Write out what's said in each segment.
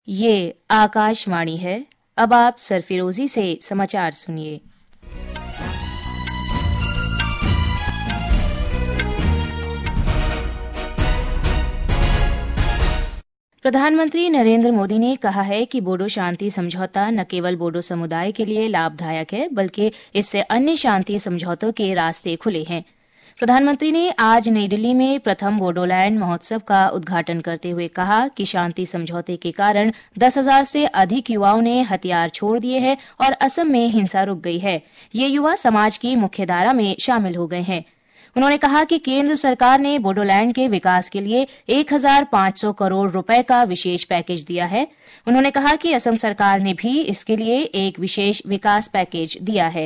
ये आकाशवाणी है। अब आप सरफिरोजी से समाचार सुनिए। प्रधानमंत्री नरेंद्र मोदी ने कहा है कि बोडो शांति समझौता न केवल बोडो समुदाय के लिए लाभदायक है, बल्कि इससे अन्य शांति समझौतों के रास्ते खुले हैं। प्रधानमंत्री ने आज नई दिल्ली में प्रथम बोडोलैंड महोत्सव का उद्घाटन करते हुए कहा कि शांति समझौते के कारण 10,000 से अधिक युवाओं ने हथियार छोड़ दिए हैं और असम में हिंसा रुक गई है। ये युवा समाज की मुख्यधारा में शामिल हो गए हैं। उन्होंने कहा कि केंद्र सरकार ने बोडोलैंड के विकास के लिए 1,500 करोड़ रुपए का विशेष पैकेज दिया है। उन्होंने कहा कि असम सरकार ने भी इसके लिए एक विशेष विकास पैकेज दिया है।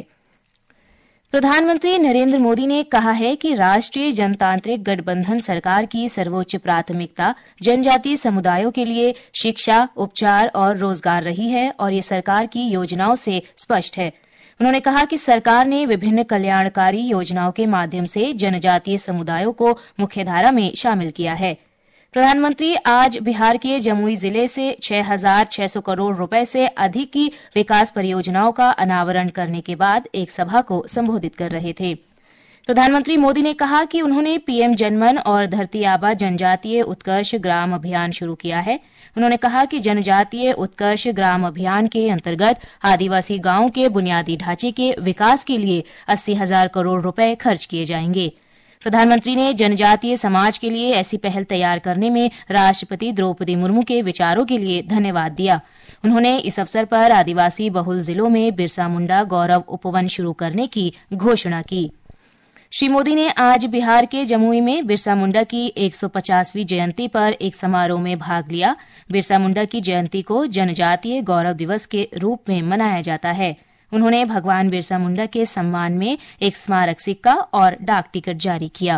प्रधानमंत्री नरेंद्र मोदी ने कहा है कि राष्ट्रीय जनतांत्रिक गठबंधन सरकार की सर्वोच्च प्राथमिकता जनजातीय समुदायों के लिए शिक्षा, उपचार और रोजगार रही है और ये सरकार की योजनाओं से स्पष्ट है। उन्होंने कहा कि सरकार ने विभिन्न कल्याणकारी योजनाओं के माध्यम से जनजातीय समुदायों को मुख्यधारा में शामिल किया है। प्रधानमंत्री आज बिहार के जमुई जिले से 6,600 करोड़ रुपए से अधिक की विकास परियोजनाओं का अनावरण करने के बाद एक सभा को संबोधित कर रहे थे। प्रधानमंत्री मोदी ने कहा कि उन्होंने पीएम जनमन और धरती आबा जनजातीय उत्कर्ष ग्राम अभियान शुरू किया है। उन्होंने कहा कि जनजातीय उत्कर्ष ग्राम अभियान के अंतर्गत आदिवासी गांवों के बुनियादी ढांचे के विकास के लिए 80,000 करोड़ रुपए खर्च किए जाएंगे। प्रधानमंत्री ने जनजातीय समाज के लिए ऐसी पहल तैयार करने में राष्ट्रपति द्रौपदी मुर्मू के विचारों के लिए धन्यवाद दिया। उन्होंने इस अवसर पर आदिवासी बहुल जिलों में बिरसा मुंडा गौरव उपवन शुरू करने की घोषणा की। श्री मोदी ने आज बिहार के जमुई में बिरसा मुंडा की 150वीं जयंती पर एक समारोह में भाग लिया। बिरसा मुंडा की जयंती को जनजातीय गौरव दिवस के रूप में मनाया जाता है। उन्होंने भगवान बिरसा मुंडा के सम्मान में एक स्मारक सिक्का और डाक टिकट जारी किया।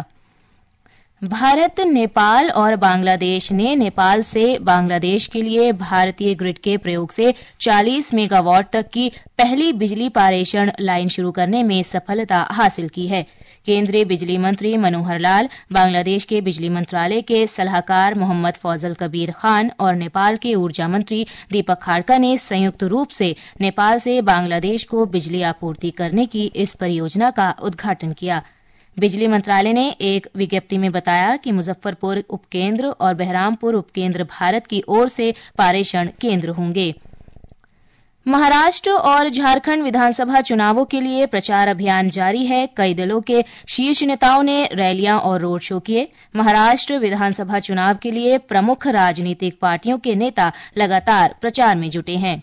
भारत, नेपाल और बांग्लादेश ने नेपाल से बांग्लादेश के लिए भारतीय ग्रिड के प्रयोग से 40 मेगावाट तक की पहली बिजली पारेषण लाइन शुरू करने में सफलता हासिल की है। केंद्रीय बिजली मंत्री मनोहर लाल, बांग्लादेश के बिजली मंत्रालय के सलाहकार मोहम्मद फौजल कबीर खान और नेपाल के ऊर्जा मंत्री दीपक खाड़का ने संयुक्त रूप से नेपाल से बांग्लादेश को बिजली आपूर्ति करने की इस परियोजना का उद्घाटन किया। बिजली मंत्रालय ने एक विज्ञप्ति में बताया कि मुजफ्फरपुर उपकेंद्र और बहरामपुर उपकेंद्र भारत की ओर से पारेषण केंद्र होंगे। महाराष्ट्र और झारखंड विधानसभा चुनावों के लिए प्रचार अभियान जारी है। कई दलों के शीर्ष नेताओं ने रैलियां और रोड शो किए। महाराष्ट्र विधानसभा चुनाव के लिए प्रमुख राजनीतिक पार्टियों के नेता लगातार प्रचार में जुटे हैं।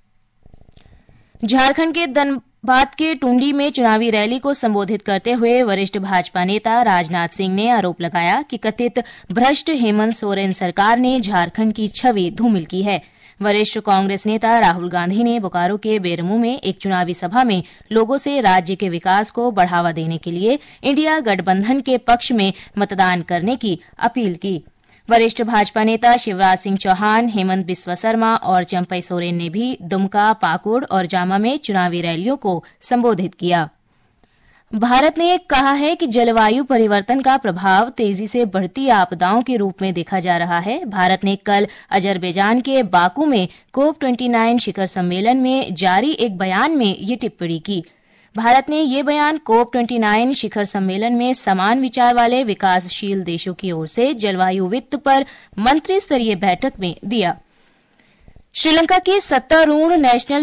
झारखंड के धनबाद के टुंडी में चुनावी रैली को संबोधित करते हुए वरिष्ठ भाजपा नेता राजनाथ सिंह ने आरोप लगाया कि कथित भ्रष्ट हेमंत सोरेन सरकार ने झारखंड की छवि धूमिल की है। वरिष्ठ कांग्रेस नेता राहुल गांधी ने बोकारो के बेरमू में एक चुनावी सभा में लोगों से राज्य के विकास को बढ़ावा देने के लिए इंडिया गठबंधन के पक्ष में मतदान करने की अपील की। वरिष्ठ भाजपा नेता शिवराज सिंह चौहान, हेमंत बिस्वा शर्मा और चंपई सोरेन ने भी दुमका, पाकुड़ और जामा में चुनावी रैलियों को संबोधित किया। भारत ने कहा है कि जलवायु परिवर्तन का प्रभाव तेजी से बढ़ती आपदाओं के रूप में देखा जा रहा है। भारत ने कल अजरबैजान के बाकू में COP29 शिखर सम्मेलन में जारी एक बयान में ये टिप्पणी की। भारत ने ये बयान COP29 शिखर सम्मेलन में समान विचार वाले विकासशील देशों की ओर से जलवायु वित्त पर मंत्री स्तरीय बैठक में दिया। श्रीलंका की सत्तारूढ़ नेशनल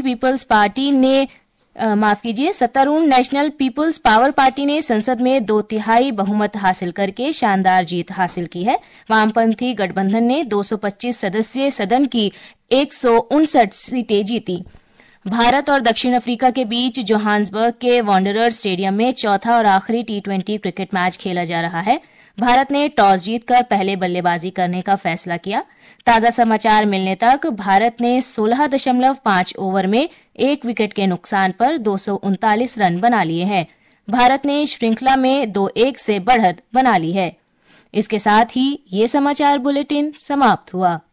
पीपुल्स पावर पार्टी ने संसद में 2/3 बहुमत हासिल करके शानदार जीत हासिल की है। वामपंथी गठबंधन ने 225 सदस्यीय सदन की 159 सीटें जीती। भारत और दक्षिण अफ्रीका के बीच जोहान्सबर्ग के वांडरर्स स्टेडियम में चौथा और आखिरी T20 क्रिकेट मैच खेला जा रहा है। भारत ने टॉस जीतकर पहले बल्लेबाजी करने का फैसला किया। ताजा समाचार मिलने तक भारत ने 16.5 ओवर में 1 विकेट के नुकसान पर 239 रन बना लिए हैं। भारत ने श्रृंखला में 2-1 से बढ़त बना ली है। इसके साथ ही ये समाचार बुलेटिन समाप्त हुआ।